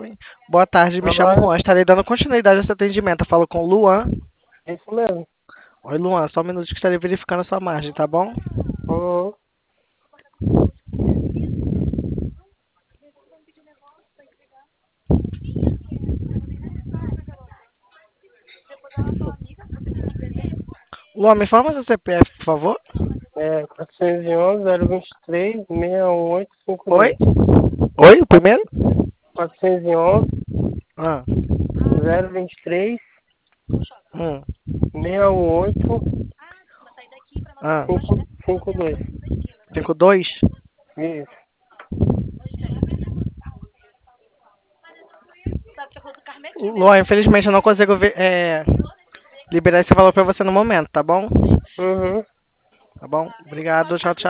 Boa tarde, me chamo Agora, Juan. Estarei dando continuidade a esse atendimento. Eu falo com o Luan. é isso mesmo. Oi, Luan, só um minuto que estarei verificando a sua margem, tá bom? Uhum. Luan, me informa seu CPF, por favor. É 411-023-61852. Oi? Oi, o primeiro? 411-023-61852. Ah, hum, ah, 52. Isso. Luan, infelizmente eu não consigo liberar esse valor pra você no momento, tá bom? Uhum. Tá bom? Obrigado, tchau, tchau.